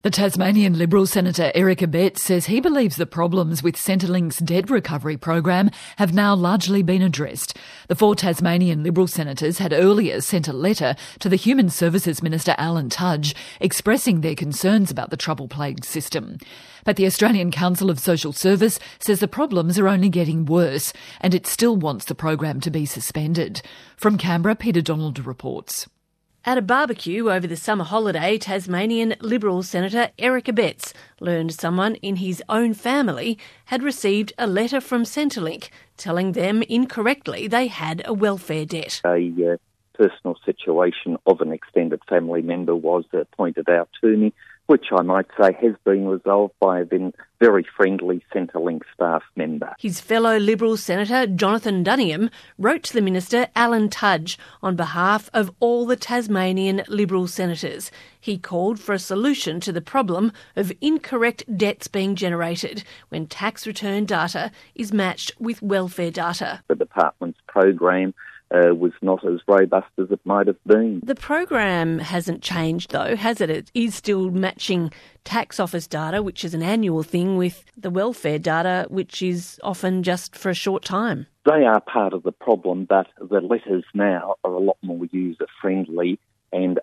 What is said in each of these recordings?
The Tasmanian Liberal Senator Eric Abetz says he believes the problems with Centrelink's debt recovery program have now largely been addressed. The four Tasmanian Liberal senators had earlier sent a letter to the Human Services Minister Alan Tudge expressing their concerns about the trouble-plagued system. But the Australian Council of Social Service says the problems are only getting worse and it still wants the program to be suspended. From Canberra, Peter Donald reports. At a barbecue over the summer holiday, Tasmanian Liberal Senator Eric Abetz learned someone in his own family had received a letter from Centrelink telling them incorrectly they had a welfare debt. A personal situation of an extended family member was pointed out to me, which I might say has been resolved by a very friendly Centrelink staff member. His fellow Liberal Senator Jonathan Duniam wrote to the Minister Alan Tudge on behalf of all the Tasmanian Liberal senators. He called for a solution to the problem of incorrect debts being generated when tax return data is matched with welfare data. The department's program was not as robust as it might have been. The program hasn't changed though, has it? It is still matching tax office data, which is an annual thing, with the welfare data, which is often just for a short time. They are part of the problem, but the letters now are a lot more user-friendly and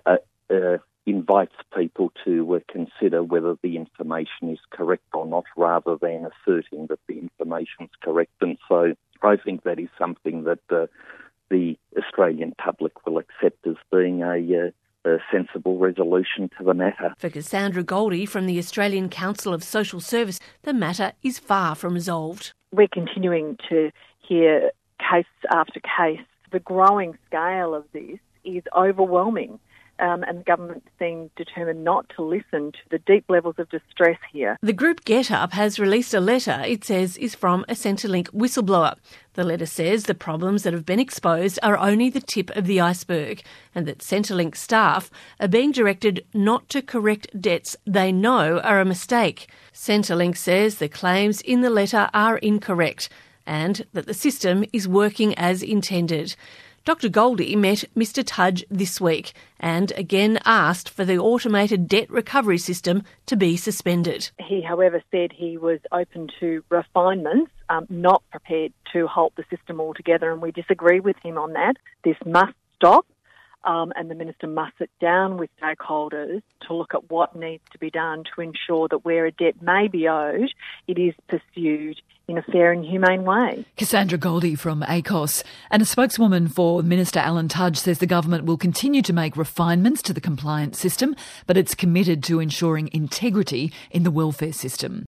invites people to consider whether the information is correct or not, rather than asserting that the information is correct. And so I think that is something that the Australian public will accept as being a sensible resolution to the matter. For Cassandra Goldie from the Australian Council of Social Service, the matter is far from resolved. We're continuing to hear case after case. The growing scale of this is overwhelming. And the government seemed determined not to listen to the deep levels of distress here. The group GetUp has released a letter it says is from a Centrelink whistleblower. The letter says the problems that have been exposed are only the tip of the iceberg and that Centrelink staff are being directed not to correct debts they know are a mistake. Centrelink says the claims in the letter are incorrect and that the system is working as intended. Dr Goldie met Mr Tudge this week and again asked for the automated debt recovery system to be suspended. He, however, said he was open to refinements, not prepared to halt the system altogether, and we disagree with him on that. This must stop, and the Minister must sit down with stakeholders to look at what needs to be done to ensure that where a debt may be owed, it is pursued in a fair and humane way. Cassandra Goldie from ACOS. And a spokeswoman for Minister Alan Tudge says the government will continue to make refinements to the compliance system, but it's committed to ensuring integrity in the welfare system.